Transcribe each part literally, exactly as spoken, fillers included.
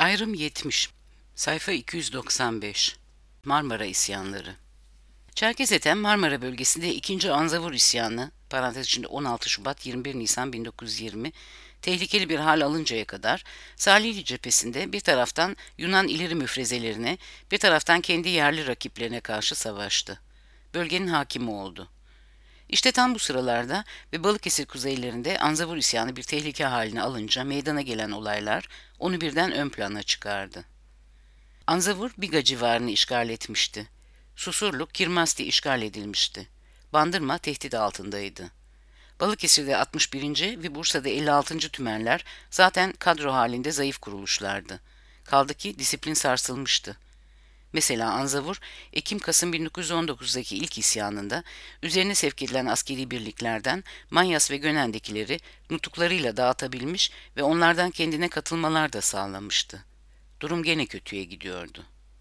Ayrım yetmiş. Sayfa iki yüz doksan beş. Marmara İsyanları. Çerkezetem Marmara bölgesinde ikinci Anzavur isyanı parantez içinde on altı Şubat yirmi bir Nisan bin dokuz yüz yirmi tehlikeli bir hal alıncaya kadar Salihli cephesinde bir taraftan Yunan ileri müfrezelerine, bir taraftan kendi yerli rakiplerine karşı savaştı. Bölgenin hakimi oldu. İşte tam bu sıralarda ve Balıkesir kuzeylerinde Anzavur isyanı bir tehlike haline alınca meydana gelen olaylar onu birden ön plana çıkardı. Anzavur Biga civarını işgal etmişti. Susurluk, Kirmasti işgal edilmişti. Bandırma tehdit altındaydı. Balıkesir'de altmış birinci ve Bursa'da elli altıncı tümenler zaten kadro halinde zayıf kuruluşlardı. Kaldı ki disiplin sarsılmıştı. Mesela Anzavur, Ekim-Kasım bin dokuz yüz on dokuzdaki ilk isyanında üzerine sevk edilen askeri birliklerden Manyas ve Gönen'dekileri nutuklarıyla dağıtabilmiş ve onlardan kendine katılmalar da sağlamıştı. Durum gene kötüye gidiyordu.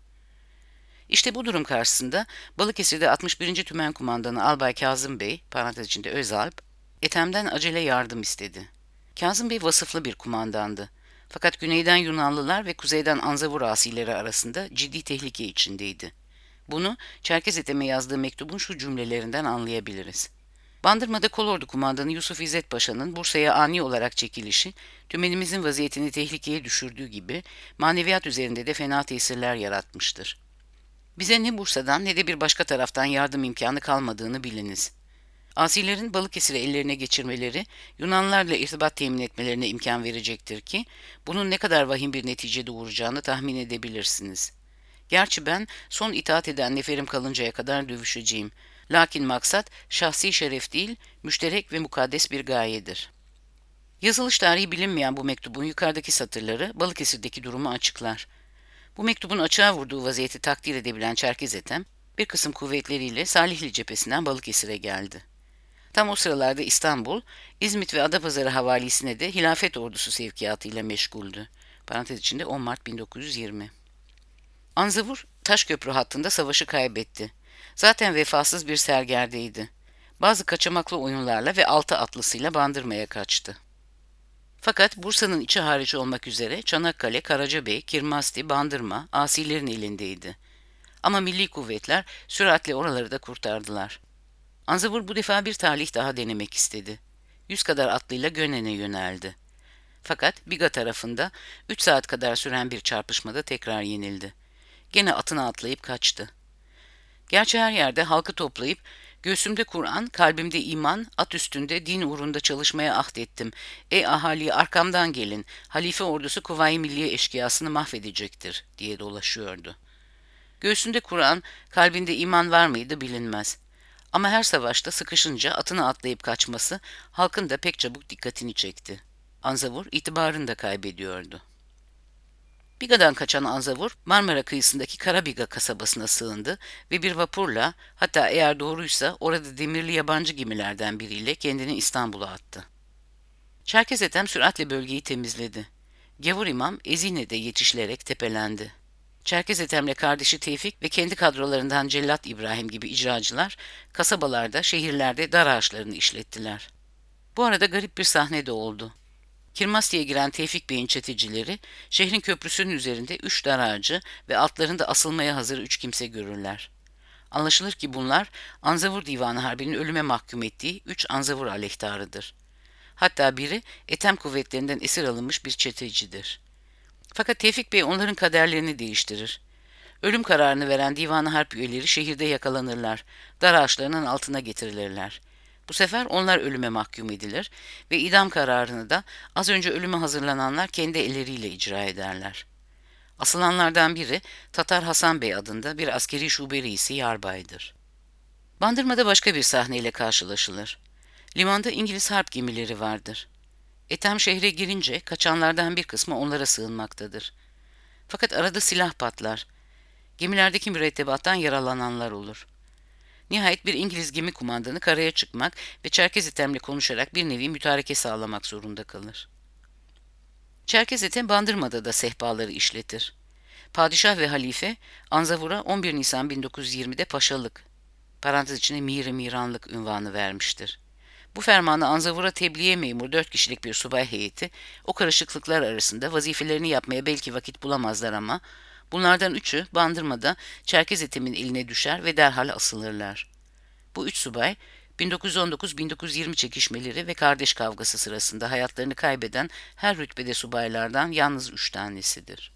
İşte bu durum karşısında Balıkesir'de altmış birinci Tümen Kumandanı Albay Kazım Bey, parantez içinde Özalp, Ethem'den acele yardım istedi. Kazım Bey vasıflı bir kumandandı. Fakat güneyden Yunanlılar ve kuzeyden Anzavur asileri arasında ciddi tehlike içindeydi. Bunu Çerkez Ethem'e yazdığı mektubun şu cümlelerinden anlayabiliriz. Bandırma'da Kolordu Kumandanı Yusuf İzzet Paşa'nın Bursa'ya ani olarak çekilişi, tümenimizin vaziyetini tehlikeye düşürdüğü gibi maneviyat üzerinde de fena tesirler yaratmıştır. Bize ne Bursa'dan ne de bir başka taraftan yardım imkanı kalmadığını biliniz. Asilerin Balıkesir'i ellerine geçirmeleri, Yunanlarla irtibat temin etmelerine imkan verecektir ki, bunun ne kadar vahim bir netice doğuracağını tahmin edebilirsiniz. Gerçi ben son itaat eden neferim kalıncaya kadar dövüşeceğim. Lakin maksat şahsi şeref değil, müşterek ve mukaddes bir gayedir. Yazılış tarihi bilinmeyen bu mektubun yukarıdaki satırları Balıkesir'deki durumu açıklar. Bu mektubun açığa vurduğu vaziyeti takdir edebilen Çerkez Ethem, bir kısım kuvvetleriyle Salihli cephesinden Balıkesir'e geldi. Tam o sıralarda İstanbul, İzmit ve Adapazarı havalisine de hilafet ordusu sevkiyatıyla meşguldü. Parantez içinde on Mart bin dokuz yüz yirmi. Anzavur, Taşköprü hattında savaşı kaybetti. Zaten vefasız bir sergerdeydi. Bazı kaçamaklı oyunlarla ve altı atlısıyla Bandırma'ya kaçtı. Fakat Bursa'nın içi hariç olmak üzere Çanakkale, Karacabey, Kirmasti, Bandırma asilerin elindeydi. Ama milli kuvvetler süratle oraları da kurtardılar. Anzavur bu defa bir talih daha denemek istedi. Yüz kadar atlıyla Gönen'e yöneldi. Fakat Biga tarafında üç saat kadar süren bir çarpışmada tekrar yenildi. Gene atına atlayıp kaçtı. Gerçi her yerde halkı toplayıp göğsümde Kur'an, kalbimde iman, at üstünde din uğrunda çalışmaya ahdettim. Ey ahali arkamdan gelin, halife ordusu Kuvayi Milliye eşkıyasını mahvedecektir diye dolaşıyordu. Göğsünde Kur'an, kalbinde iman var mıydı bilinmez. Ama her savaşta sıkışınca atına atlayıp kaçması halkın da pek çabuk dikkatini çekti. Anzavur itibarını da kaybediyordu. Biga'dan kaçan Anzavur, Marmara kıyısındaki Karabiga kasabasına sığındı ve bir vapurla, hatta eğer doğruysa orada demirli yabancı gemilerden biriyle kendini İstanbul'a attı. Çerkez Ethem süratle bölgeyi temizledi. Gavur İmam Ezine'de yetişilerek tepelendi. Çerkez Ethem'le kardeşi Tevfik ve kendi kadrolarından Cellat İbrahim gibi icracılar, kasabalarda, şehirlerde dar ağaçlarını işlettiler. Bu arada garip bir sahne de oldu. Kirmasti'ye giren Tevfik Bey'in çetecileri, şehrin köprüsünün üzerinde üç dar ağacı ve altlarında asılmaya hazır üç kimse görürler. Anlaşılır ki bunlar, Anzavur Divanı Harbi'nin ölüme mahkum ettiği üç Anzavur aleyhtarıdır. Hatta biri Ethem kuvvetlerinden esir alınmış bir çetecidir. Fakat Tevfik Bey onların kaderlerini değiştirir. Ölüm kararını veren Divan-ı Harp üyeleri şehirde yakalanırlar, dar ağaçlarının altına getirilirler. Bu sefer onlar ölüme mahkum edilir ve idam kararını da az önce ölüme hazırlananlar kendi elleriyle icra ederler. Asılanlardan biri Tatar Hasan Bey adında bir askeri şube reisi yarbaydır. Bandırma'da başka bir sahneyle karşılaşılır. Limanda İngiliz harp gemileri vardır. Ethem şehre girince kaçanlardan bir kısmı onlara sığınmaktadır. Fakat arada silah patlar. Gemilerdeki mürettebattan yaralananlar olur. Nihayet bir İngiliz gemi kumandanı karaya çıkmak ve Çerkez Ethem'le konuşarak bir nevi mütareke sağlamak zorunda kalır. Çerkez Ethem Bandırma'da da sehpaları işletir. Padişah ve halife Anzavur'a on bir Nisan bin dokuz yüz yirmide paşalık, parantez içinde Mir-i Miranlık unvanı vermiştir. Bu fermanı Anzavur'a tebliğe memur dört kişilik bir subay heyeti, o karışıklıklar arasında vazifelerini yapmaya belki vakit bulamazlar ama bunlardan üçü Bandırma'da Çerkez Ethem'in eline düşer ve derhal asılırlar. Bu üç subay, bin dokuz yüz on dokuz bin dokuz yüz yirmi çekişmeleri ve kardeş kavgası sırasında hayatlarını kaybeden her rütbede subaylardan yalnız üç tanesidir.